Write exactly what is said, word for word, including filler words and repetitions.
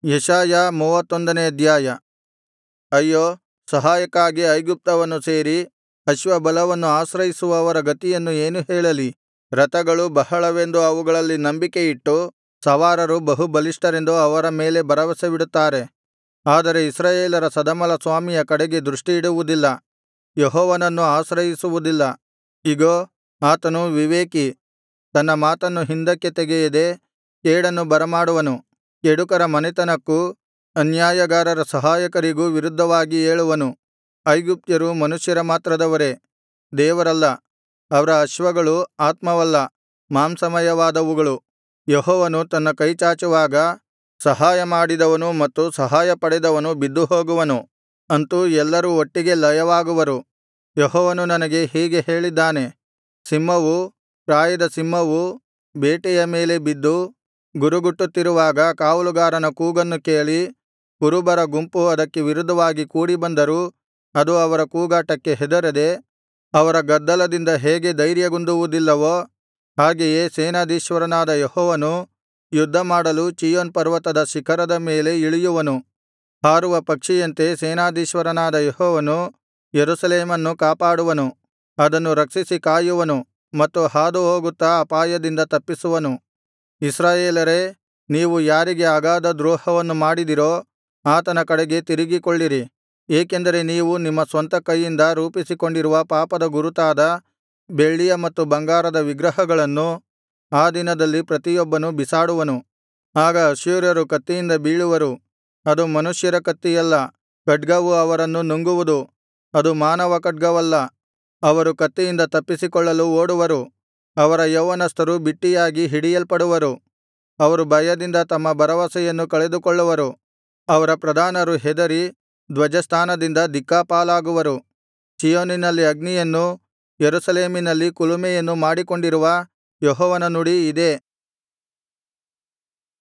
ಯೆಶಾಯ ಮೂವತ್ತೊಂದನೇ ಅಧ್ಯಾಯ. ಅಯ್ಯೋ, ಸಹಾಯಕ್ಕಾಗಿ ಐಗುಪ್ತವನ್ನು ಸೇರಿ ಅಶ್ವಬಲವನ್ನು ಆಶ್ರಯಿಸುವವರ ಗತಿಯನ್ನು ಏನು ಹೇಳಲಿ. ರಥಗಳು ಬಹಳವೆಂದು ಅವುಗಳಲ್ಲಿ ನಂಬಿಕೆಯಿಟ್ಟು, ಸವಾರರು ಬಹು ಬಲಿಷ್ಠರೆಂದು ಅವರ ಮೇಲೆ ಭರವಸವಿಡುತ್ತಾರೆ. ಆದರೆ ಇಸ್ರಾಯೇಲರ ಸದಮಲಸ್ವಾಮಿಯ ಕಡೆಗೆ ದೃಷ್ಟಿಯಿಡುವುದಿಲ್ಲ, ಯೆಹೋವನನ್ನು ಆಶ್ರಯಿಸುವುದಿಲ್ಲ. ಇಗೋ, ಆತನು ವಿವೇಕಿ, ತನ್ನ ಮಾತನ್ನು ಹಿಂದಕ್ಕೆ ತೆಗೆಯದೆ ಕೇಡನ್ನು ಬರಮಾಡುವನು. ಕೆಡುಕರ ಮನೆತನಕ್ಕೂ ಅನ್ಯಾಯಗಾರರ ಸಹಾಯಕರಿಗೂ ವಿರುದ್ಧವಾಗಿ ಏಳುವನು. ಐಗುಪ್ತ್ಯರು ಮನುಷ್ಯರ ಮಾತ್ರದವರೇ, ದೇವರಲ್ಲ. ಅವರ ಅಶ್ವಗಳು ಆತ್ಮವಲ್ಲ, ಮಾಂಸಮಯವಾದವುಗಳು. ಯೆಹೋವನು ತನ್ನ ಕೈಚಾಚುವಾಗ ಸಹಾಯಮಾಡಿದವನು ಮತ್ತು ಸಹಾಯ ಪಡೆದವನು ಬಿದ್ದುಹೋಗುವನು. ಅಂತೂ ಎಲ್ಲರೂ ಒಟ್ಟಿಗೆ ಲಯವಾಗುವರು. ಯೆಹೋವನು ನನಗೆ ಹೀಗೆ ಹೇಳಿದ್ದಾನೆ, ಸಿಂಹವು, ಪ್ರಾಯದ ಸಿಂಹವು ಬೇಟೆಯ ಮೇಲೆ ಬಿದ್ದು ಗುರುಗುಟ್ಟುತ್ತಿರುವಾಗ ಕಾವಲುಗಾರನ ಕೂಗನ್ನು ಕೇಳಿ ಕುರುಬರ ಗುಂಪು ಅದಕ್ಕೆ ವಿರುದ್ಧವಾಗಿ ಕೂಡಿಬಂದರೂ ಅದು ಅವರ ಕೂಗಾಟಕ್ಕೆ ಹೆದರದೆ ಅವರ ಗದ್ದಲದಿಂದ ಹೇಗೆ ಧೈರ್ಯಗುಂದುವುದಿಲ್ಲವೋ, ಹಾಗೆಯೇ ಸೇನಾಧೀಶ್ವರನಾದ ಯೆಹೋವನು ಯುದ್ಧಮಾಡಲು ಚೀಯೋನ್ ಪರ್ವತದ ಶಿಖರದ ಮೇಲೆ ಇಳಿಯುವನು. ಹಾರುವ ಪಕ್ಷಿಯಂತೆ ಸೇನಾಧೀಶ್ವರನಾದ ಯೆಹೋವನು ಯೆರೂಸಲೇಮನ್ನು ಕಾಪಾಡುವನು, ಅದನ್ನು ರಕ್ಷಿಸಿ ಕಾಯುವನು ಮತ್ತು ಹಾದುಹೋಗುತ್ತಾ ಅಪಾಯದಿಂದ ತಪ್ಪಿಸುವನು. ಇಸ್ರಾಯೇಲರೇ, ನೀವು ಯಾರಿಗೆ ಅಗಾಧ ದ್ರೋಹವನ್ನು ಮಾಡಿದಿರೋ ಆತನ ಕಡೆಗೆ ತಿರುಗಿಕೊಳ್ಳಿರಿ. ಏಕೆಂದರೆ ನೀವು ನಿಮ್ಮ ಸ್ವಂತ ಕೈಯಿಂದ ರೂಪಿಸಿಕೊಂಡಿರುವ ಪಾಪದ ಗುರುತಾದ ಬೆಳ್ಳಿಯ ಮತ್ತು ಬಂಗಾರದ ವಿಗ್ರಹಗಳನ್ನು ಆ ದಿನದಲ್ಲಿ ಪ್ರತಿಯೊಬ್ಬನು ಬಿಸಾಡುವನು. ಆಗ ಅಶ್ಶೂರ್ಯರು ಕತ್ತಿಯಿಂದ ಬೀಳುವರು. ಅದು ಮನುಷ್ಯರ ಕತ್ತಿಯಲ್ಲ, ಖಡ್ಗವು ಅವರನ್ನು ನುಂಗುವುದು. ಅದು ಮಾನವ ಖಡ್ಗವಲ್ಲ. ಅವರು ಕತ್ತಿಯಿಂದ ತಪ್ಪಿಸಿಕೊಳ್ಳಲು ಓಡುವರು. ಅವರ ಯೌವನಸ್ಥರು ಬಿಟ್ಟಿಯಾಗಿ ಹಿಡಿಯಲ್ಪಡುವರು. ಅವರು ಭಯದಿಂದ ತಮ್ಮ ಭರವಸೆಯನ್ನು ಕಳೆದುಕೊಳ್ಳುವರು. ಅವರ ಪ್ರಧಾನರು ಹೆದರಿ ಧ್ವಜಸ್ಥಾನದಿಂದ ದಿಕ್ಕಾಪಾಲಾಗುವರು. ಚೀಯೋನಿನಲ್ಲಿ ಅಗ್ನಿಯನ್ನೂ ಯೆರೂಸಲೇಮಿನಲ್ಲಿ ಕುಲುಮೆಯನ್ನೂ ಮಾಡಿಕೊಂಡಿರುವ ಯೆಹೋವನ ನುಡಿ ಇದೇ.